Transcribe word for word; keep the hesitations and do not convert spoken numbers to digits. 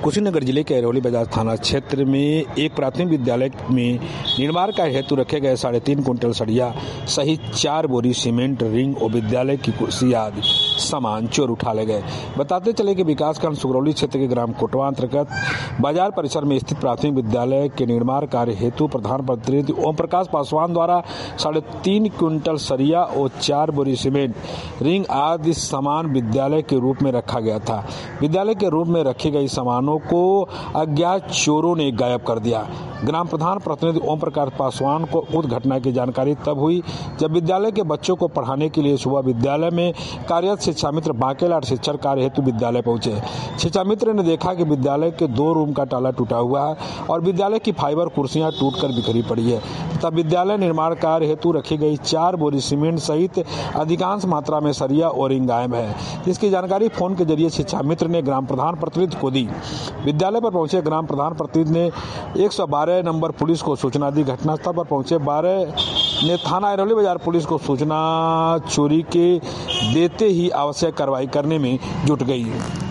कुशीनगर जिले के अरौली बाजार थाना क्षेत्र में एक प्राथमिक विद्यालय में निर्माण कार्य हेतु रखे गए साढ़े तीन कुंटल सरिया सहित चार बोरी सीमेंट, रिंग और विद्यालय की कुर्सी आदि सामान चोर उठा ले गए। बताते चले कि विकासखंड सुगरौली क्षेत्र के ग्राम कोटवा अंतर्गत बाजार परिसर में स्थित प्राथमिक विद्यालय के निर्माण कार्य हेतु प्रधान प्रतिनिधि ओम प्रकाश पासवान द्वारा साढ़े तीन क्विंटल सरिया और चार बोरी सीमेंट, रिंग आदि सामान विद्यालय के रूप में रखा गया था। विद्यालय के रूप में रखी गई सामानों को अज्ञात चोरों ने गायब कर दिया। ग्राम प्रधान प्रतिनिधि ओम प्रकाश पासवान को उक्त घटना की जानकारी तब हुई जब विद्यालय के बच्चों को पढ़ाने के लिए सुबह विद्यालय में कार्यरत शिक्षा मित्र बांकेलाल शिक्षण कार्य हेतु विद्यालय पहुंचे। शिक्षा मित्र ने देखा कि विद्यालय के दो रूम का ताला टूटा हुआ है और विद्यालय की फाइबर कुर्सियां टूटकर बिखरी पड़ी है। तब विद्यालय निर्माण कार्य हेतु रखी गई चार बोरी सीमेंट सहित अधिकांश मात्रा में सरिया और रिंग गायब है। इसकी जानकारी फोन के जरिए शिक्षा मित्र ने ग्राम प्रधान प्रतिनिधि को दी। विद्यालय पर पहुंचे ग्राम प्रधान प्रतिनिधि ने एक सौ बारह नंबर पुलिस को सूचना दी। घटनास्थल पर पहुंचे बारह ने थाना अरौली बाजार पुलिस को सूचना चोरी के देते ही आवश्यक कार्रवाई करने में जुट गई।